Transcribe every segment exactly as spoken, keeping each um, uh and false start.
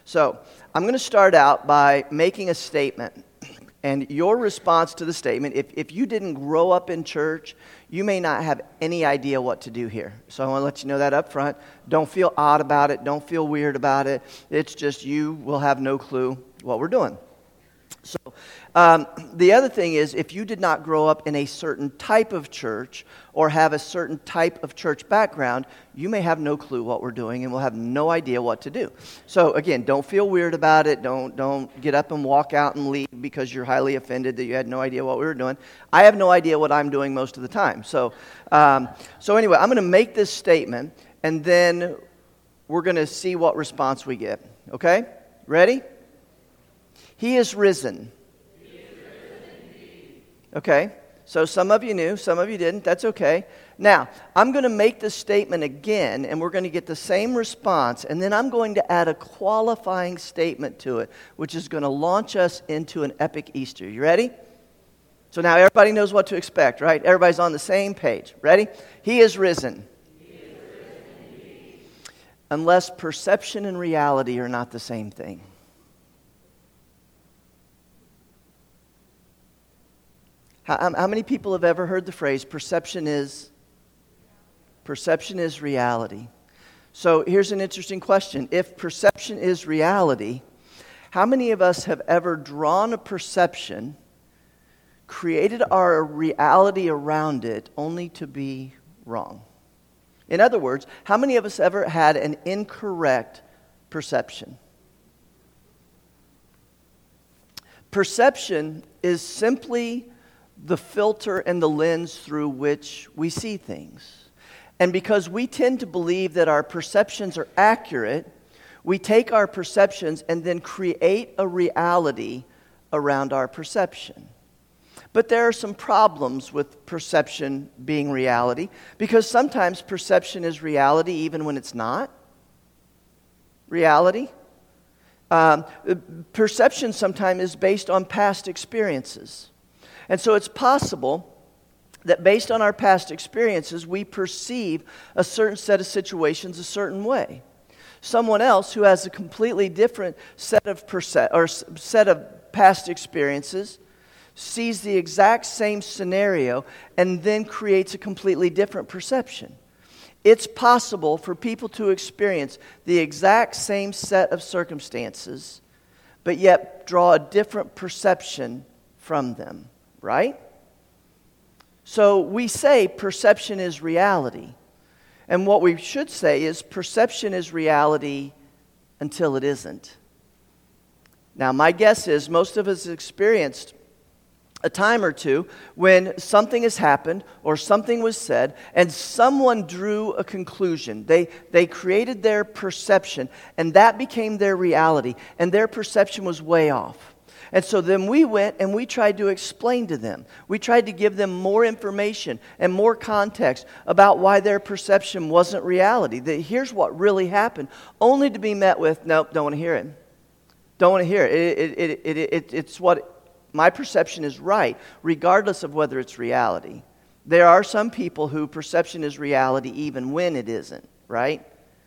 So I'm going to start out by making a statement. And your response to the statement, if, if you didn't grow up in church, you may not have any idea what to do here. So I want to let you know that up front. Don't feel odd about it. Don't feel weird about it. It's just you will have no clue what we're doing. So um, the other thing is, if you did not grow up in a certain type of church or have a certain type of church background, you may have no clue what we're doing and will have no idea what to do. So again, don't feel weird about it. Don't don't get up and walk out and leave because you're highly offended that you had no idea what we were doing. I have no idea what I'm doing most of the time. So um, so anyway, I'm going to make this statement, and then we're going to see what response we get. Okay? Ready? He is risen. He is risen indeed. Okay, so some of you knew, some of you didn't. That's okay. Now, I'm going to make this statement again, and we're going to get the same response, and then I'm going to add a qualifying statement to it, which is going to launch us into an epic Easter. You ready? So now everybody knows what to expect, right? Everybody's on the same page. Ready? He is risen. He is risen indeed. Unless perception and reality are not the same thing. How, how many people have ever heard the phrase, perception is, perception is reality? So here's an interesting question. If perception is reality, how many of us have ever drawn a perception, created our reality around it, only to be wrong? In other words, how many of us ever had an incorrect perception? Perception is simply the filter and the lens through which we see things. And because we tend to believe that our perceptions are accurate, we take our perceptions and then create a reality around our perception. But there are some problems with perception being reality, because sometimes perception is reality even when it's not reality. Um, perception sometimes is based on past experiences. And so it's possible that based on our past experiences, we perceive a certain set of situations a certain way. Someone else who has a completely different set of perce- or set of past experiences sees the exact same scenario and then creates a completely different perception. It's possible for people to experience the exact same set of circumstances, but yet draw a different perception from them. Right? So we say perception is reality. And what we should say is perception is reality until it isn't. Now, my guess is most of us experienced a time or two when something has happened or something was said and someone drew a conclusion. They, they created their perception, and that became their reality, and their perception was way off. And so then we went and we tried to explain to them. We tried to give them more information and more context about why their perception wasn't reality. That here's what really happened, only to be met with, nope, don't want to hear it. Don't want to hear it. It, it, it, it, it. It's what my perception is right, regardless of whether it's reality. There are some people who perception is reality even when it isn't, right?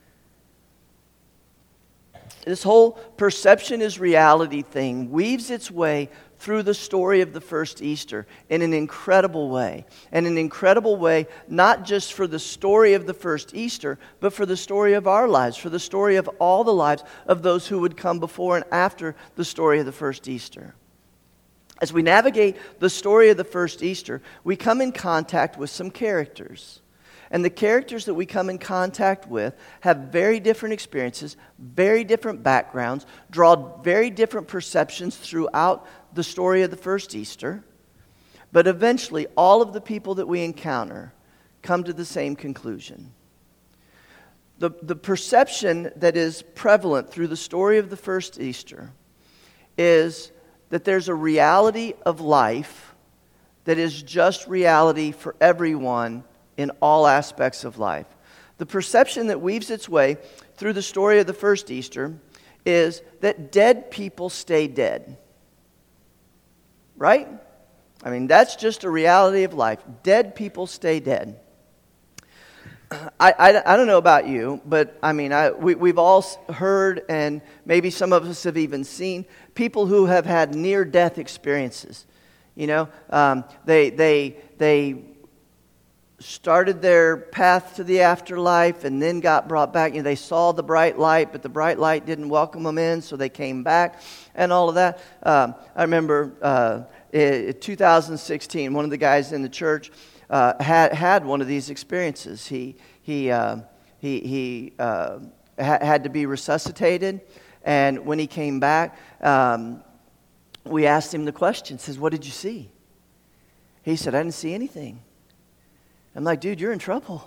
This whole perception is reality thing weaves its way through the story of the first Easter in an incredible way. And an incredible way not just for the story of the first Easter, but for the story of our lives, for the story of all the lives of those who would come before and after the story of the first Easter. As we navigate the story of the first Easter, we come in contact with some characters. And the characters that we come in contact with have very different experiences, very different backgrounds, draw very different perceptions throughout the story of the first Easter. But eventually, all of the people that we encounter come to the same conclusion. The, the perception that is prevalent through the story of the first Easter is that there's a reality of life that is just reality for everyone in all aspects of life. The perception that weaves its way through the story of the first Easter is that dead people stay dead. Right? I mean, that's just a reality of life. Dead people stay dead. I, I, I don't know about you, but I mean, I, we, we've all heard, and maybe some of us have even seen, people who have had near-death experiences. You know, um, they, they, they started their path to the afterlife and then got brought back. You know, they saw the bright light, but the bright light didn't welcome them in, so they came back and all of that. Um, I remember uh, in two thousand sixteen, one of the guys in the church Uh, had had one of these experiences. He he uh, he he uh, ha- had to be resuscitated, and when he came back, um, we asked him the question. Says, "What did you see?" He said, "I didn't see anything." I'm like, "Dude, you're in trouble."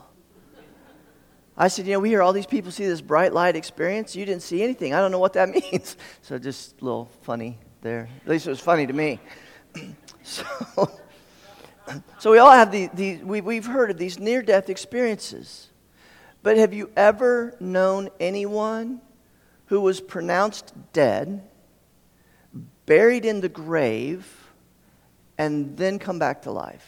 I said, "You know, we hear all these people see this bright light experience. You didn't see anything. I don't know what that means." So just a little funny there. At least it was funny to me. so. So we all have the, the we, we've heard of these near-death experiences. But have you ever known anyone who was pronounced dead, buried in the grave, and then come back to life?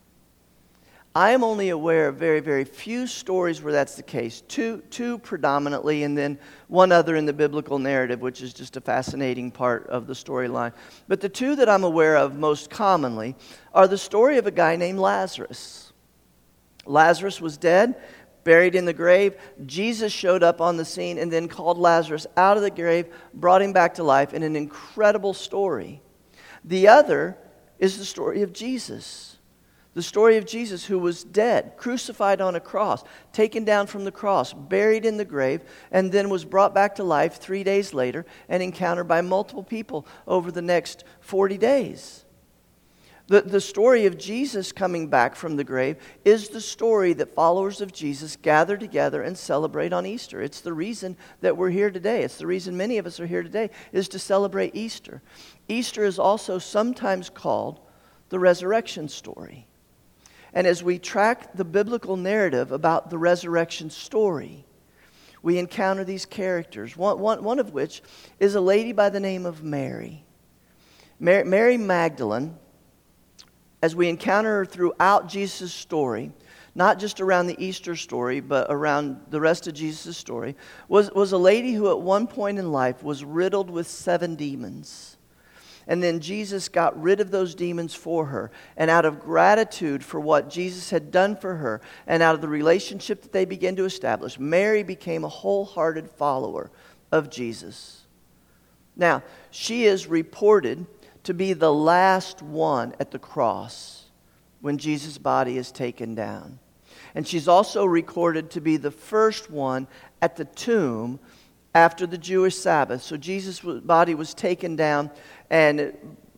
I am only aware of very, very few stories where that's the case. Two, two predominantly, and then one other in the biblical narrative, which is just a fascinating part of the storyline. But the two that I'm aware of most commonly are the story of a guy named Lazarus. Lazarus was dead, buried in the grave. Jesus showed up on the scene and then called Lazarus out of the grave, brought him back to life in an incredible story. The other is the story of Jesus. The story of Jesus, who was dead, crucified on a cross, taken down from the cross, buried in the grave, and then was brought back to life three days later and encountered by multiple people over the next forty days. The, the story of Jesus coming back from the grave is the story that followers of Jesus gather together and celebrate on Easter. It's the reason that we're here today. It's the reason many of us are here today, is to celebrate Easter. Easter is also sometimes called the resurrection story. And as we track the biblical narrative about the resurrection story, we encounter these characters, one, one, one of which is a lady by the name of Mary. Mary, Mary Magdalene, as we encounter her throughout Jesus' story, not just around the Easter story, but around the rest of Jesus' story, was, was a lady who at one point in life was riddled with seven demons. And then Jesus got rid of those demons for her. And out of gratitude for what Jesus had done for her, and out of the relationship that they began to establish, Mary became a wholehearted follower of Jesus. Now, she is reported to be the last one at the cross when Jesus' body is taken down. And she's also recorded to be the first one at the tomb after the Jewish Sabbath. So Jesus' body was taken down and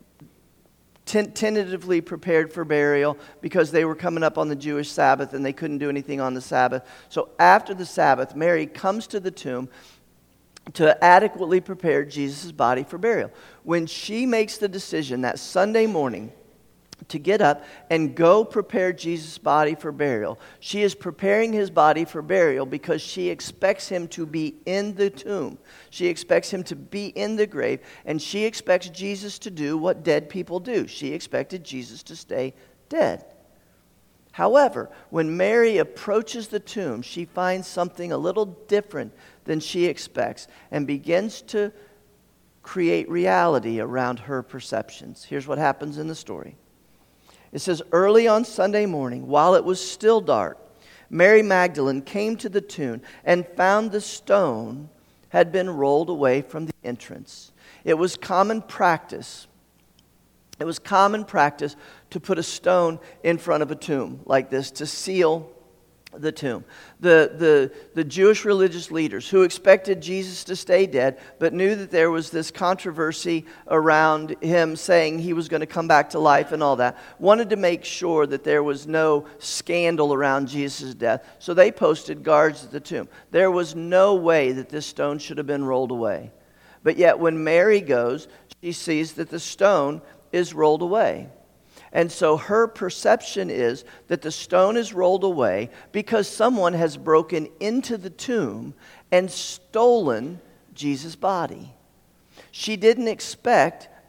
tentatively prepared for burial because they were coming up on the Jewish Sabbath and they couldn't do anything on the Sabbath. So after the Sabbath, Mary comes to the tomb to adequately prepare Jesus' body for burial. When she makes the decision that Sunday morning to get up and go prepare Jesus' body for burial, she is preparing his body for burial because she expects him to be in the tomb. She expects him to be in the grave, and she expects Jesus to do what dead people do. She expected Jesus to stay dead. However, when Mary approaches the tomb, she finds something a little different than she expects and begins to create reality around her perceptions. Here's what happens in the story. It says, early on Sunday morning, while it was still dark, Mary Magdalene came to the tomb and found the stone had been rolled away from the entrance. It was common practice. It was common practice to put a stone in front of a tomb like this to seal the tomb. The, the, the Jewish religious leaders who expected Jesus to stay dead, but knew that there was this controversy around him saying he was going to come back to life and all that, wanted to make sure that there was no scandal around Jesus' death. So they posted guards at the tomb. There was no way that this stone should have been rolled away. But yet when Mary goes, she sees that the stone is rolled away. And so her perception is that the stone is rolled away because someone has broken into the tomb and stolen Jesus' body. She didn't expect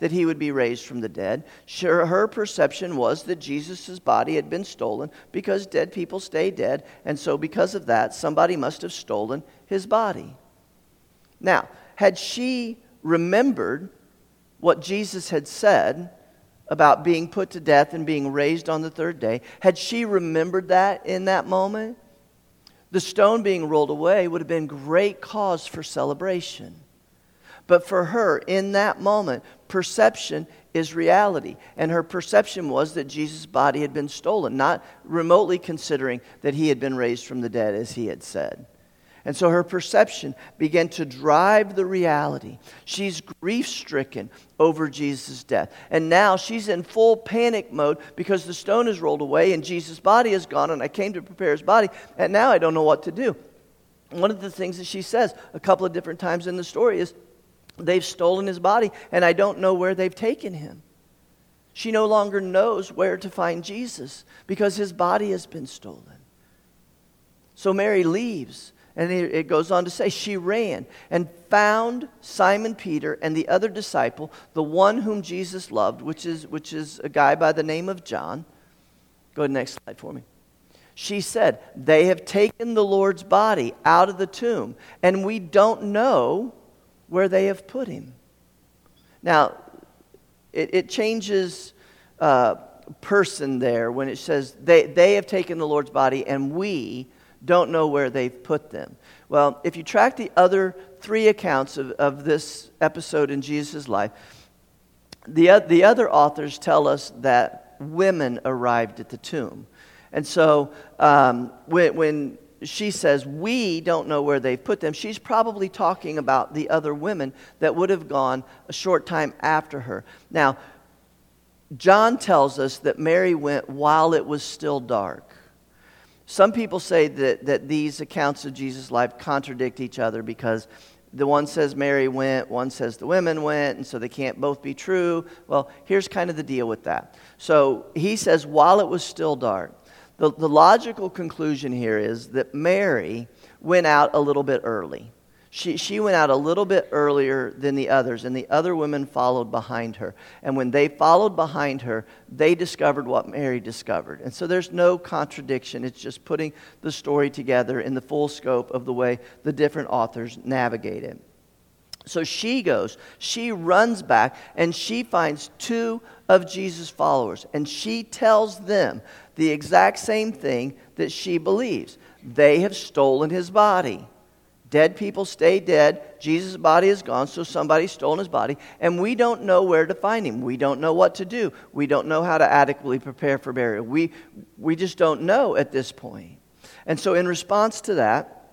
that he would be raised from the dead. Sure, her perception was that Jesus' body had been stolen because dead people stay dead, and so because of that, somebody must have stolen his body. Now, had she remembered what Jesus had said about being put to death and being raised on the third day, had she remembered that in that moment, the stone being rolled away would have been great cause for celebration. But for her, in that moment, perception is reality. And her perception was that Jesus' body had been stolen, not remotely considering that he had been raised from the dead, as he had said. And so her perception began to drive the reality. She's grief-stricken over Jesus' death. And now she's in full panic mode because the stone is rolled away and Jesus' body is gone, and I came to prepare his body, and now I don't know what to do. One of the things that she says a couple of different times in the story is, they've stolen his body, and I don't know where they've taken him. She no longer knows where to find Jesus because his body has been stolen. So Mary leaves. And it goes on to say, she ran and found Simon Peter and the other disciple, the one whom Jesus loved, which is, which is a guy by the name of John. Go to the next slide for me. She said, they have taken the Lord's body out of the tomb, and we don't know where they have put him. Now, it, it changes uh, person there when it says, they, they have taken the Lord's body, and we don't know where they've put them. Well, if you track the other three accounts of, of this episode in Jesus' life, the, the other authors tell us that women arrived at the tomb. And so um, when, when she says, we don't know where they've put them, she's probably talking about the other women that would have gone a short time after her. Now, John tells us that Mary went while it was still dark. Some people say that, that these accounts of Jesus' life contradict each other because the one says Mary went, one says the women went, and so they can't both be true. Well, here's kind of the deal with that. So he says, while it was still dark. The, the logical conclusion here is that Mary went out a little bit early. She, she went out a little bit earlier than the others, and the other women followed behind her. And when they followed behind her, they discovered what Mary discovered. And so there's no contradiction. It's just putting the story together in the full scope of the way the different authors navigate it. So she goes, she runs back, and she finds two of Jesus' followers, and she tells them the exact same thing that she believes. They have stolen his body. Dead people stay dead. Jesus' body is gone, so somebody's stolen his body. And we don't know where to find him. We don't know what to do. We don't know how to adequately prepare for burial. We, we just don't know at this point. And so in response to that,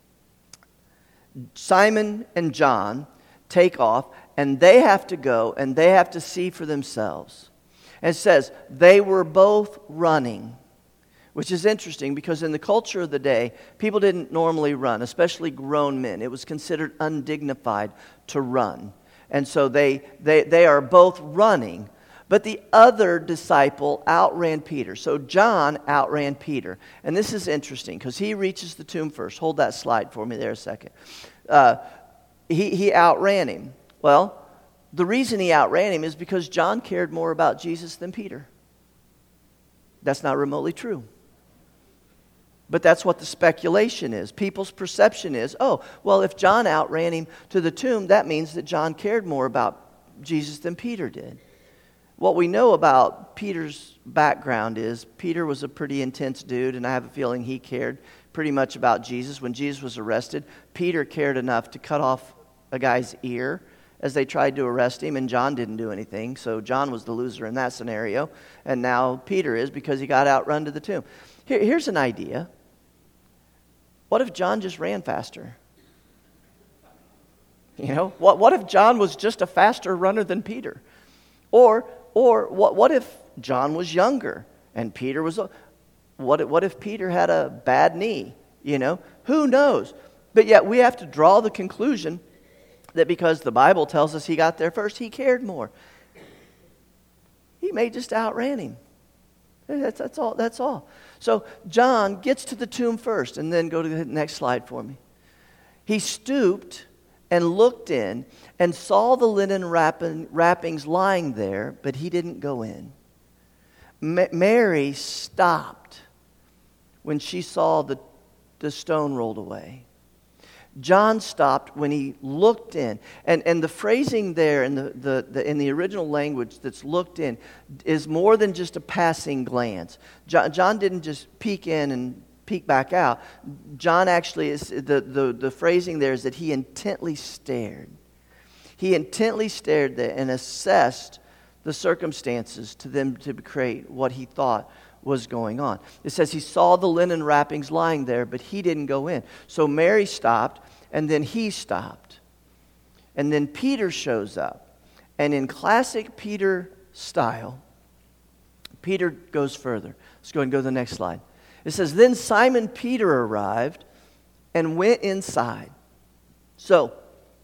Simon and John take off, and they have to go, and they have to see for themselves. And it says, they were both running. Which is interesting because in the culture of the day, people didn't normally run, especially grown men. It was considered undignified to run. And so they, they, they are both running. But the other disciple outran Peter. So John outran Peter. And this is interesting because he reaches the tomb first. Hold that slide for me there a second. Uh, he, he outran him. Well, the reason he outran him is because John cared more about Jesus than Peter. That's not remotely true. But that's what the speculation is. People's perception is, oh, well, if John outran him to the tomb, that means that John cared more about Jesus than Peter did. What we know about Peter's background is Peter was a pretty intense dude, and I have a feeling he cared pretty much about Jesus. When Jesus was arrested, Peter cared enough to cut off a guy's ear as they tried to arrest him, and John didn't do anything. So John was the loser in that scenario, and now Peter is because he got outrun to the tomb. Here, here's an idea. What if John just ran faster? You know, what, what if John was just a faster runner than Peter? Or or what, what if John was younger and Peter was... What, what if Peter had a bad knee? You know, who knows? But yet we have to draw the conclusion that because the Bible tells us he got there first, he cared more. He may just outran him. That's, that's all. That's all. So John gets to the tomb first, and then go to the next slide for me. He stooped and looked in and saw the linen wrapping, wrappings lying there, but he didn't go in. Ma- Mary stopped when she saw the, the stone rolled away. John stopped when he looked in. And, and the phrasing there in the, the, the, in the original language that's looked in is more than just a passing glance. John, John didn't just peek in and peek back out. John actually, is the, the, the phrasing there is that he intently stared. He intently stared there and assessed the circumstances to them to create what he thought was going on. It says he saw the linen wrappings lying there, but he didn't go in. So Mary stopped, and then he stopped. And then Peter shows up. And in classic Peter style, Peter goes further. Let's go ahead and go to the next slide. It says, then Simon Peter arrived and went inside. So,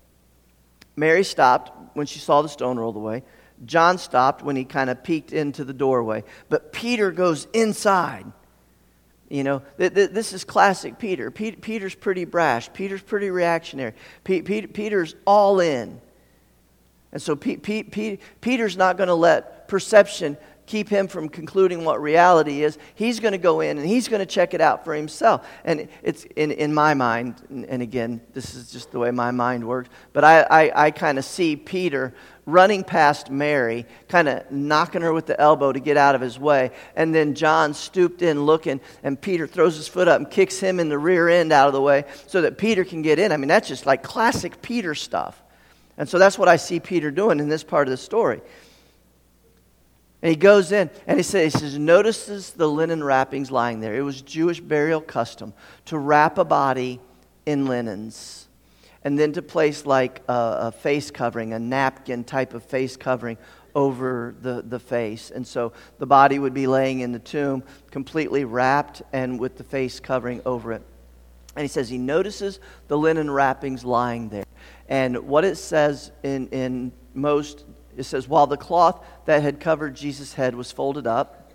Mary stopped when she saw the stone rolled away. John stopped when he kind of peeked into the doorway. But Peter goes inside. You know, th- th- this is classic Peter. Pe- Peter's pretty brash. Peter's pretty reactionary. Pe- Pe- Peter's all in. And so Pe- Pe- Pe- Peter's not going to let perception keep him from concluding what reality is. He's going to go in and he's going to check it out for himself. And it's in, in my mind, and again, this is just the way my mind works, but I, I, I kind of see Peter running past Mary, kind of knocking her with the elbow to get out of his way. And then John stooped in looking, and Peter throws his foot up and kicks him in the rear end out of the way so that Peter can get in. I mean, that's just like classic Peter stuff. And so that's what I see Peter doing in this part of the story. And he goes in, and he says, he says, notices the linen wrappings lying there. It was Jewish burial custom to wrap a body in linens, and then to place like a, a face covering, a napkin type of face covering over the, the face. And so the body would be laying in the tomb, completely wrapped and with the face covering over it. And he says he notices the linen wrappings lying there. And what it says in, in most... It says, while the cloth that had covered Jesus' head was folded up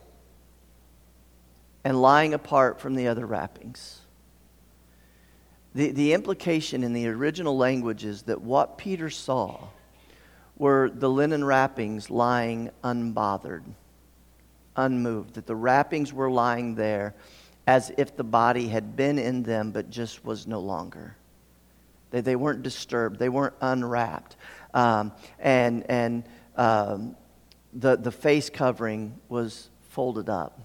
and lying apart from the other wrappings. The, the implication in the original language is that what Peter saw were the linen wrappings lying unbothered, unmoved. That the wrappings were lying there as if the body had been in them but just was no longer. They, they weren't disturbed. They weren't unwrapped. Um, and and um, the the face covering was folded up.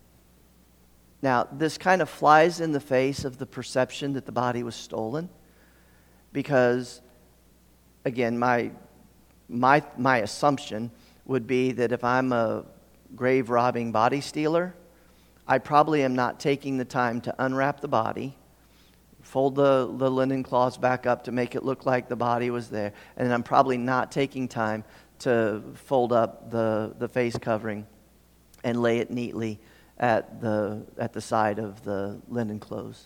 Now, this kind of flies in the face of the perception that the body was stolen, because, again, my my my assumption would be that if I'm a grave robbing body stealer, I probably am not taking the time to unwrap the body, fold the, the linen cloths back up to make it look like the body was there. And I'm probably not taking time to fold up the, the face covering and lay it neatly at the at the side of the linen clothes.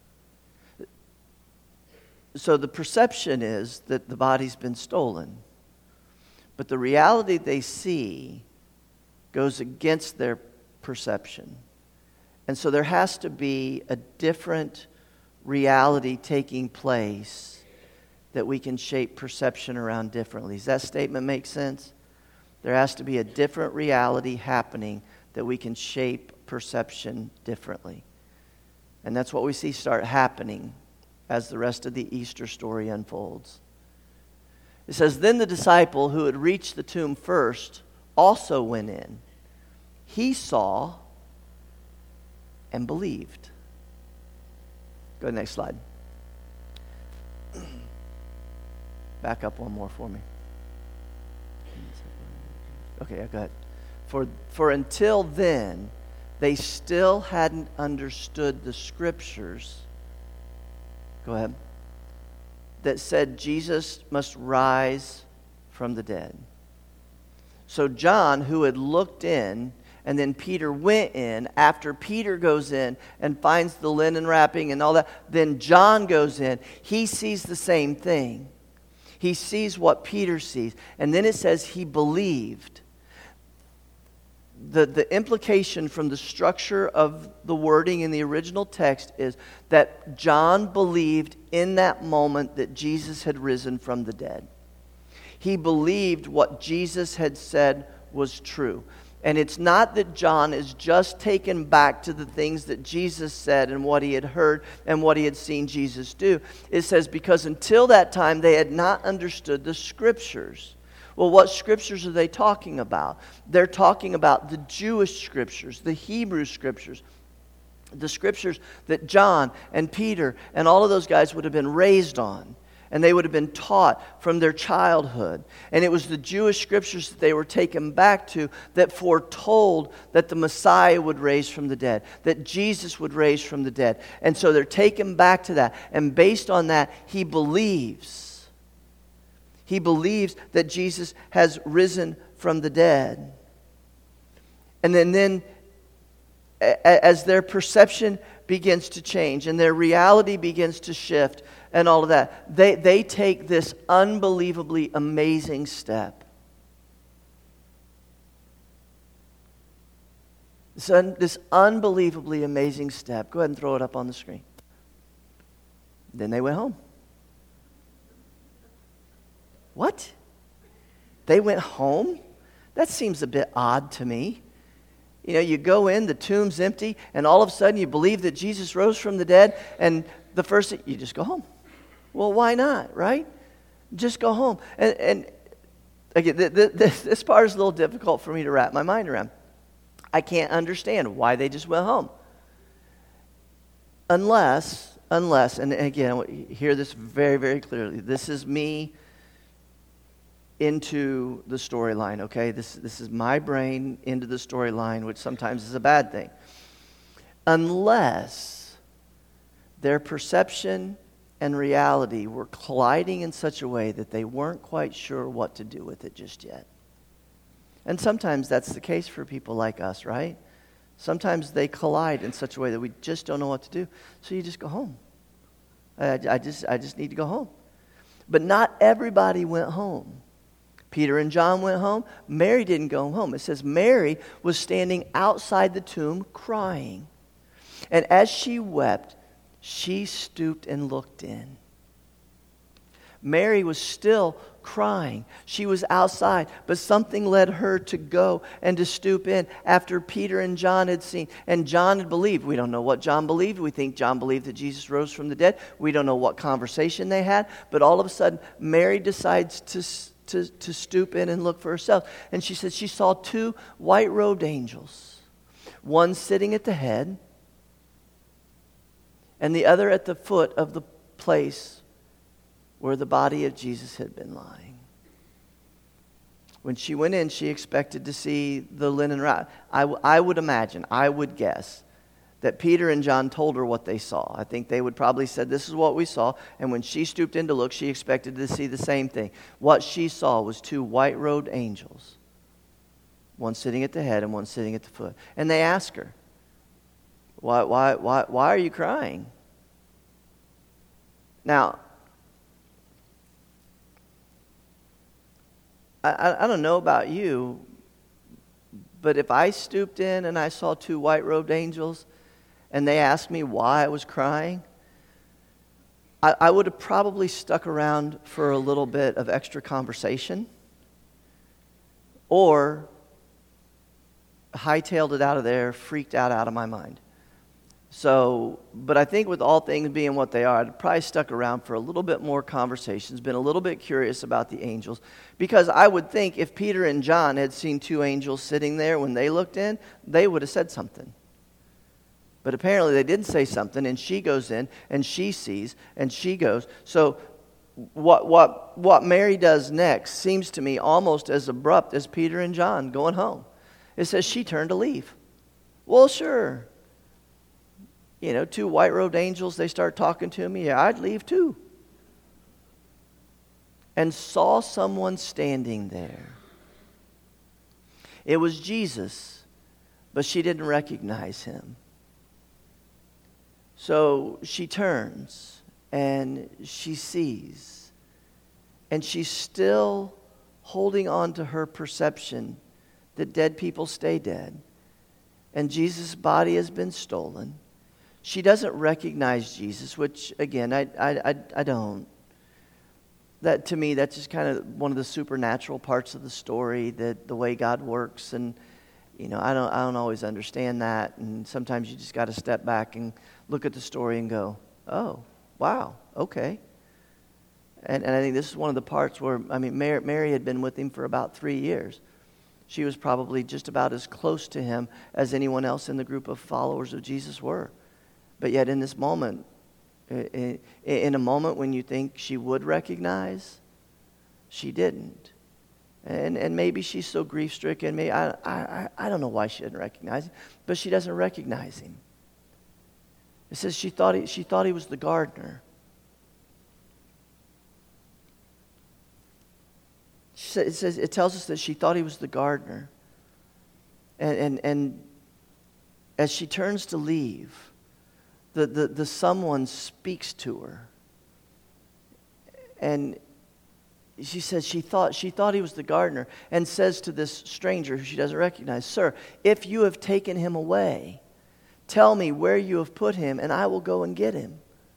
So the perception is that the body's been stolen. But the reality they see goes against their perception. And so there has to be a different reality taking place that we can shape perception around differently. Does that statement make sense? There has to be a different reality happening that we can shape perception differently. And that's what we see start happening as the rest of the Easter story unfolds. It says, then the disciple who had reached the tomb first also went in. He saw and believed. Go to the next slide. Back up one more for me. Okay, yeah, go ahead. For, for until then, they still hadn't understood the scriptures. Go ahead. That said Jesus must rise from the dead. So John, who had looked in, and then Peter went in, after Peter goes in and finds the linen wrapping and all that, then John goes in. He sees the same thing. He sees what Peter sees. And then it says he believed. the, the implication from the structure of the wording in the original text is that John believed in that moment that Jesus had risen from the dead. He believed what Jesus had said was true. And it's not that John is just taken back to the things that Jesus said and what he had heard and what he had seen Jesus do. It says, because until that time they had not understood the Scriptures. Well, what Scriptures are they talking about? They're talking about the Jewish Scriptures, the Hebrew Scriptures, the Scriptures that John and Peter and all of those guys would have been raised on. And they would have been taught from their childhood. And it was the Jewish Scriptures that they were taken back to that foretold that the Messiah would raise from the dead, that Jesus would raise from the dead. And so they're taken back to that. And based on that, he believes. He believes that Jesus has risen from the dead. And then, then as their perception begins to change and their reality begins to shift, and all of that, they, they take this unbelievably amazing step. This, un, this unbelievably amazing step. Go ahead and throw it up on the screen. Then they went home. What? They went home? That seems a bit odd to me. You know, you go in, the tomb's empty, and all of a sudden you believe that Jesus rose from the dead, and the first thing, you just go home. Well, why not, right? Just go home. And, and again, th- th- this, this part is a little difficult for me to wrap my mind around. I can't understand why they just went home. Unless, unless, and again, hear this very, very clearly. This is me into the storyline, okay? This, this is my brain into the storyline, which sometimes is a bad thing. Unless their perception and reality were colliding in such a way that they weren't quite sure what to do with it just yet. And sometimes that's the case for people like us, right? Sometimes they collide in such a way that we just don't know what to do. So you just go home. I, I just I just need to go home. But not everybody went home. Peter and John went home. Mary didn't go home. It says Mary was standing outside the tomb crying. And as she wept, she stooped and looked in. Mary was still crying. She was outside, but something led her to go and to stoop in after Peter and John had seen. And John had believed. We don't know what John believed. We think John believed that Jesus rose from the dead. We don't know what conversation they had. But all of a sudden, Mary decides to, to, to stoop in and look for herself. And she said she saw two white-robed angels, one sitting at the head and the other at the foot of the place where the body of Jesus had been lying. When she went in, she expected to see the linen wrap. I, w- I would imagine, I would guess, that Peter and John told her what they saw. I think they would probably said, this is what we saw. And when she stooped in to look, she expected to see the same thing. What she saw was two white-robed angels, one sitting at the head and one sitting at the foot. And they asked her, Why, why, why, why are you crying? Now, I, I don't know about you, but if I stooped in and I saw two white-robed angels and they asked me why I was crying, I, I would have probably stuck around for a little bit of extra conversation or hightailed it out of there, freaked out out of my mind. So, but I think with all things being what they are, I'd probably stuck around for a little bit more conversations, been a little bit curious about the angels, because I would think if Peter and John had seen two angels sitting there when they looked in, they would have said something. But apparently they didn't say something, and she goes in, and she sees, and she goes. So what what what Mary does next seems to me almost as abrupt as Peter and John going home. It says she turned to leave. Well, sure. You know, two white-robed angels, they start talking to me. Yeah, I'd leave too. And saw someone standing there. It was Jesus, but she didn't recognize him. So she turns and she sees. And she's still holding on to her perception that dead people stay dead. And Jesus' body has been stolen. She doesn't recognize Jesus, which, again, I, I, I, I don't. That, to me, that's just kind of one of the supernatural parts of the story, that the way God works. And, you know, I don't, I don't always understand that. And sometimes you just got to step back and look at the story and go, oh, wow, okay. And, and I think this is one of the parts where, I mean, Mary, Mary had been with him for about three years. She was probably just about as close to him as anyone else in the group of followers of Jesus were. But yet in this moment, in a moment when you think she would recognize, she didn't. And and maybe she's so grief-stricken. Maybe, I, I, I don't know why she didn't recognize him, but she doesn't recognize him. It says she thought he, she thought he was the gardener. It says it tells us that she thought he was the gardener. And and, and as she turns to leave, the, the, the someone speaks to her. And she says she thought she thought he was the gardener, and says to this stranger who she doesn't recognize, "Sir, if you have taken him away, tell me where you have put him, and I will go and get him."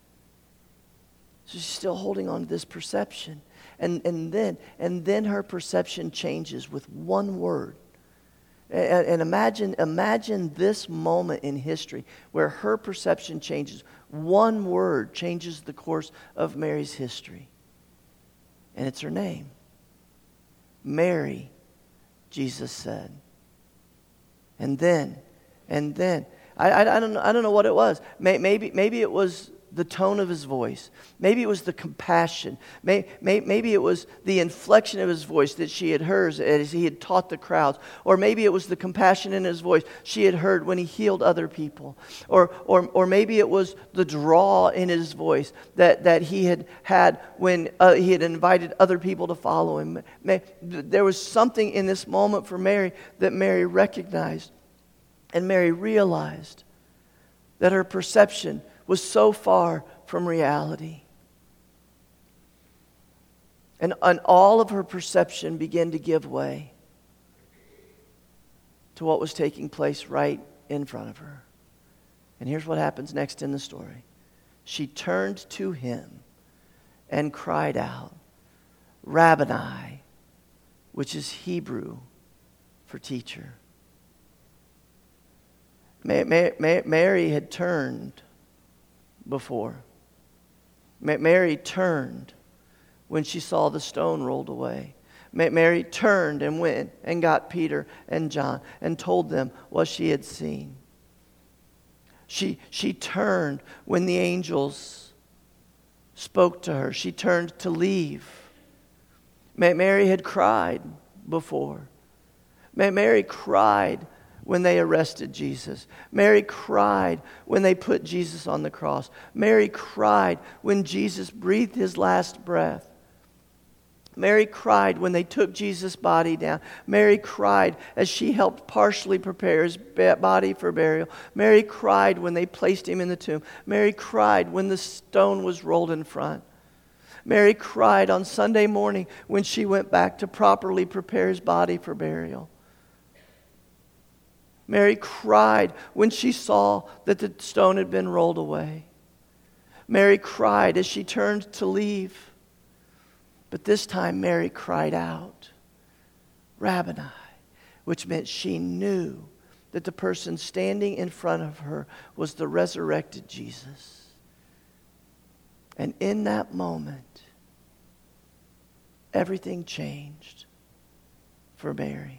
So she's still holding on to this perception. And and then and then her perception changes with one word. And, and imagine imagine this moment in history where her perception changes. One word changes the course of Mary's history. And it's her name. Mary, Jesus said. And then, and then, I, I, I don't know, I don't know what it was. Maybe maybe it was the tone of his voice. Maybe it was the compassion. Maybe, maybe it was the inflection of his voice that she had heard as he had taught the crowds. Or maybe it was the compassion in his voice she had heard when he healed other people. Or or, or maybe it was the draw in his voice that, that he had had when uh, he had invited other people to follow him. There was something in this moment for Mary that Mary recognized. And Mary realized that her perception was so far from reality. And, and all of her perception began to give way to what was taking place right in front of her. And here's what happens next in the story. She turned to him and cried out, "Rabboni," which is Hebrew for teacher. Mary had turned before. Mary turned when she saw the stone rolled away. Mary turned and went and got Peter and John and told them what she had seen. She, she turned when the angels spoke to her. She turned to leave. Mary had cried before. Mary cried when they arrested Jesus. Mary cried when they put Jesus on the cross. Mary cried when Jesus breathed his last breath. Mary cried when they took Jesus' body down. Mary cried as she helped partially prepare his body for burial. Mary cried when they placed him in the tomb. Mary cried when the stone was rolled in front. Mary cried on Sunday morning when she went back to properly prepare his body for burial. Mary cried when she saw that the stone had been rolled away. Mary cried as she turned to leave. But this time Mary cried out, "Rabboni," which meant she knew that the person standing in front of her was the resurrected Jesus. And in that moment, everything changed for Mary.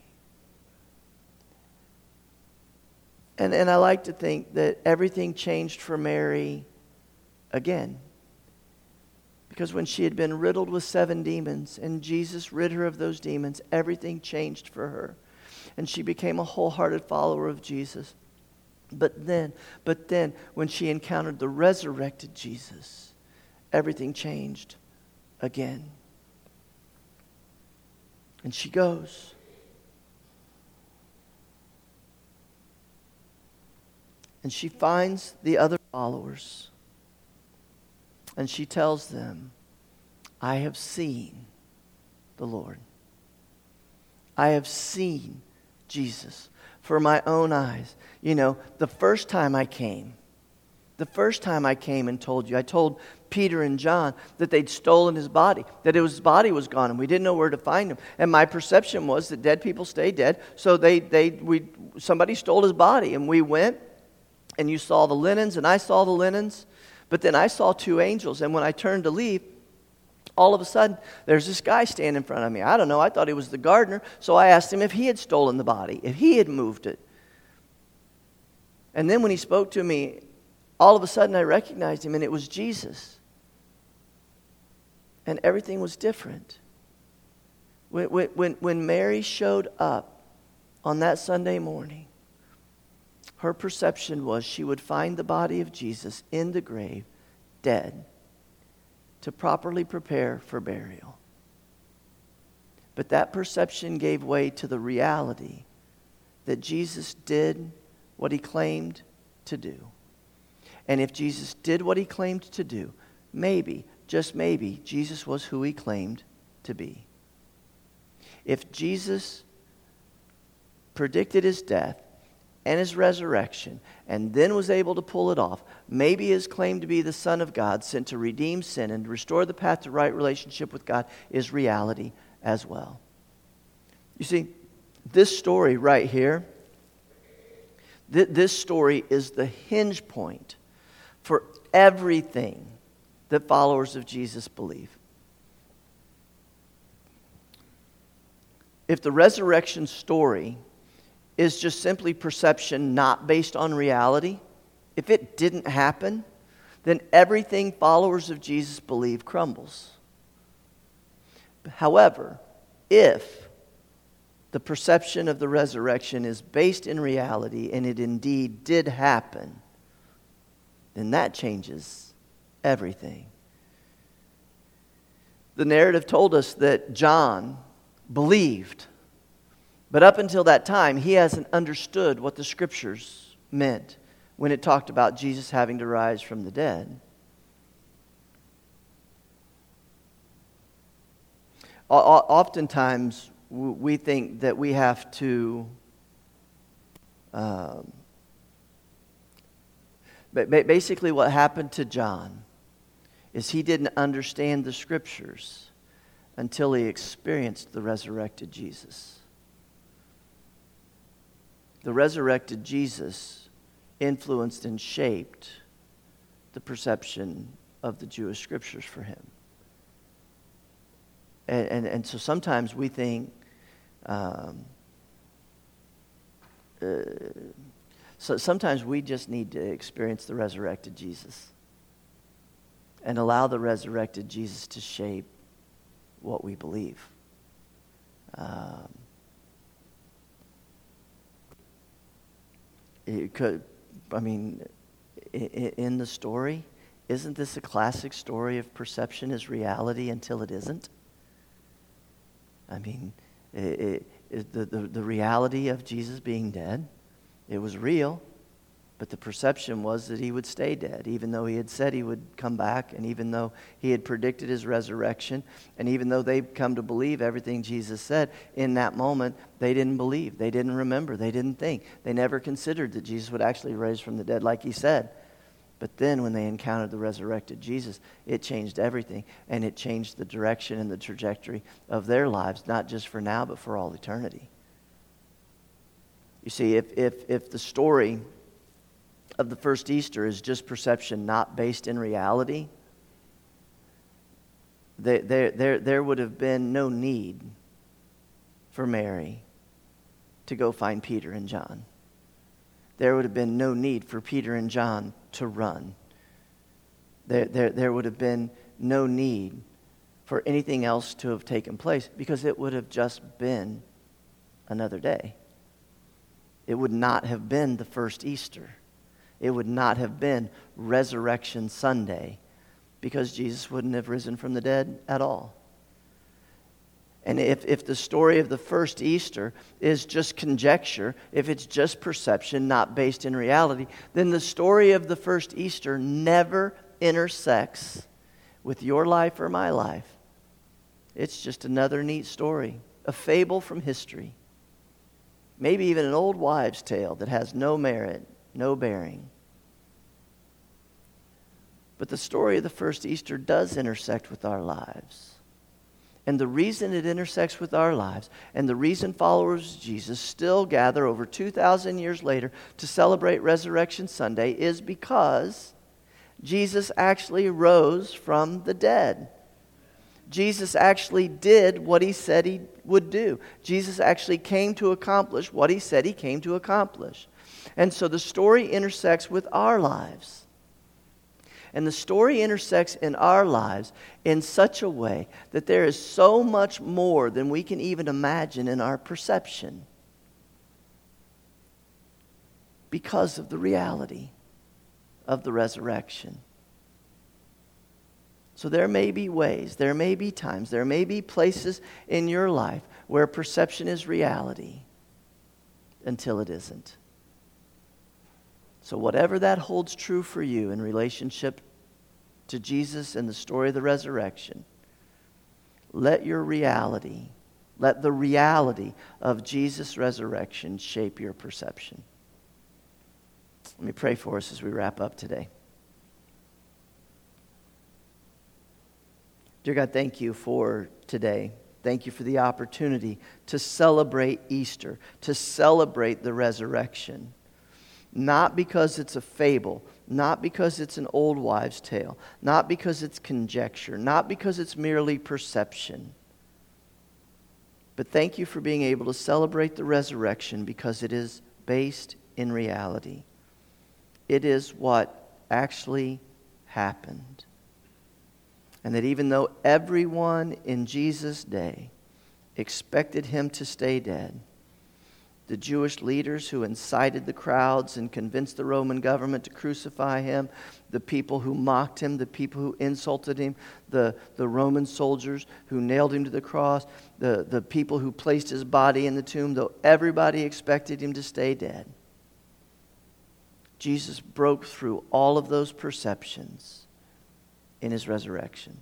And and I like to think that everything changed for Mary again. Because when she had been riddled with seven demons and Jesus rid her of those demons, everything changed for her. And she became a wholehearted follower of Jesus. But then, but then when she encountered the resurrected Jesus, everything changed again. And she goes. And she finds the other followers. And she tells them, "I have seen the Lord. I have seen Jesus for my own eyes. You know, the first time I came, the first time I came and told you, I told Peter and John that they'd stolen his body, that it was, his body was gone, and we didn't know where to find him. And my perception was that dead people stay dead, so they, they, we, somebody stole his body, and we went, and you saw the linens, and I saw the linens, but then I saw two angels, and when I turned to leave, all of a sudden, there's this guy standing in front of me. I don't know, I thought he was the gardener, so I asked him if he had stolen the body, if he had moved it. And then when he spoke to me, all of a sudden I recognized him, and it was Jesus. And everything was different. When, when, when Mary showed up on that Sunday morning, her perception was she would find the body of Jesus in the grave, dead, to properly prepare for burial. But that perception gave way to the reality that Jesus did what he claimed to do. And if Jesus did what he claimed to do, maybe, just maybe, Jesus was who he claimed to be. If Jesus predicted his death and his resurrection and then was able to pull it off, maybe his claim to be the Son of God, sent to redeem sin and restore the path to right relationship with God, is reality as well. You see, this story right here, th- this story is the hinge point for everything that followers of Jesus believe. If the resurrection story is just simply perception not based on reality, if it didn't happen, then everything followers of Jesus believe crumbles. However, if the perception of the resurrection is based in reality and it indeed did happen, then that changes everything. The narrative told us that John believed, but up until that time, he hasn't understood what the Scriptures meant when it talked about Jesus having to rise from the dead. Oftentimes, we think that we have to um, But basically what happened to John is he didn't understand the Scriptures until he experienced the resurrected Jesus. The resurrected Jesus influenced and shaped the perception of the Jewish Scriptures for him. And, and, and so sometimes we think... Um, uh, So sometimes we just need to experience the resurrected Jesus and allow the resurrected Jesus to shape what we believe. Um, it could, I mean, in the story, isn't this a classic story of perception is reality until it isn't? I mean, it, it, the, the, the reality of Jesus being dead, it was real, but the perception was that he would stay dead, even though he had said he would come back, and even though he had predicted his resurrection, and even though they'd come to believe everything Jesus said, in that moment, they didn't believe, they didn't remember, they didn't think. They never considered that Jesus would actually rise from the dead like he said. But then when they encountered the resurrected Jesus, it changed everything, and it changed the direction and the trajectory of their lives, not just for now, but for all eternity. You see, if, if, if the story of the first Easter is just perception not based in reality, there, there, there, there would have been no need for Mary to go find Peter and John. There would have been no need for Peter and John to run. There, there, there would have been no need for anything else to have taken place because it would have just been another day. It would not have been the first Easter. It would not have been Resurrection Sunday because Jesus wouldn't have risen from the dead at all. And if, if the story of the first Easter is just conjecture, if it's just perception, not based in reality, then the story of the first Easter never intersects with your life or my life. It's just another neat story, a fable from history. maybe even an old wives' tale that has no merit, no bearing. But the story of the first Easter does intersect with our lives. And the reason it intersects with our lives, and the reason followers of Jesus still gather over two thousand years later to celebrate Resurrection Sunday, is because Jesus actually rose from the dead. Jesus actually did what he said he would do. Jesus actually came to accomplish what he said he came to accomplish. And so the story intersects with our lives. And the story intersects in our lives in such a way that there is so much more than we can even imagine in our perception because of the reality of the resurrection. So there may be ways, there may be times, there may be places in your life where perception is reality until it isn't. So whatever that holds true for you in relationship to Jesus and the story of the resurrection, let your reality, let the reality of Jesus' resurrection shape your perception. Let me pray for us as we wrap up today. Dear God, thank you for today. Thank you for the opportunity to celebrate Easter, to celebrate the resurrection. Not because it's a fable, not because it's an old wives' tale, not because it's conjecture, not because it's merely perception. But thank you for being able to celebrate the resurrection because it is based in reality. It is what actually happened. And that even though everyone in Jesus' day expected him to stay dead, the Jewish leaders who incited the crowds and convinced the Roman government to crucify him, the people who mocked him, the people who insulted him, the, the Roman soldiers who nailed him to the cross, the, the people who placed his body in the tomb, though everybody expected him to stay dead, Jesus broke through all of those perceptions in his resurrection.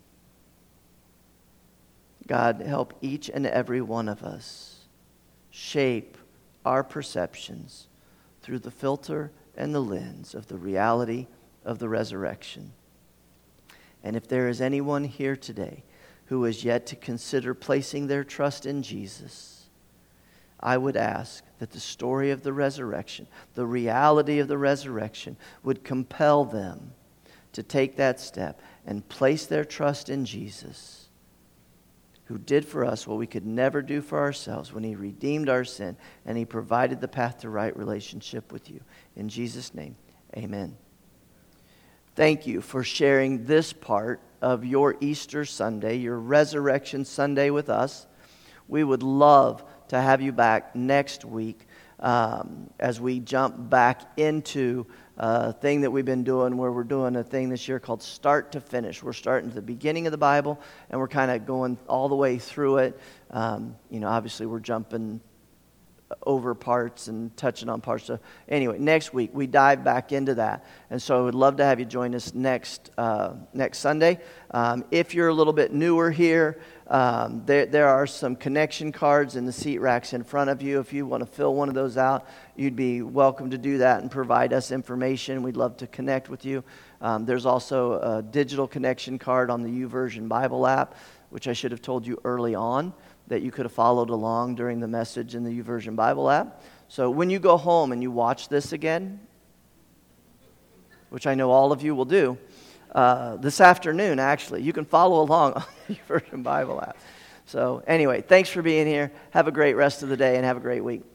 God, help each and every one of us shape our perceptions through the filter and the lens of the reality of the resurrection. And if there is anyone here today who is yet to consider placing their trust in Jesus, I would ask that the story of the resurrection, the reality of the resurrection, would compel them to take that step and place their trust in Jesus, who did for us what we could never do for ourselves when he redeemed our sin and he provided the path to right relationship with you. In Jesus' name, amen. Thank you for sharing this part of your Easter Sunday, your Resurrection Sunday with us. We would love to have you back next week um, as we jump back into a thing that we've been doing where we're doing a thing this year called Start to Finish. We're starting at the beginning of the Bible and we're kind of going all the way through it. Um, you know, obviously we're jumping over parts and touching on parts. So anyway, next week we dive back into that. And so I would love to have you join us next uh, next Sunday. Um, if you're a little bit newer here, um, there, there are some connection cards in the seat racks in front of you. If you want to fill one of those out, you'd be welcome to do that and provide us information. We'd love to connect with you. Um, there's also a digital connection card on the YouVersion Bible app, which I should have told you early on, that you could have followed along during the message in the YouVersion Bible app. So when you go home and you watch this again, which I know all of you will do, uh, this afternoon actually, you can follow along on the YouVersion Bible app. So anyway, thanks for being here. Have a great rest of the day and have a great week.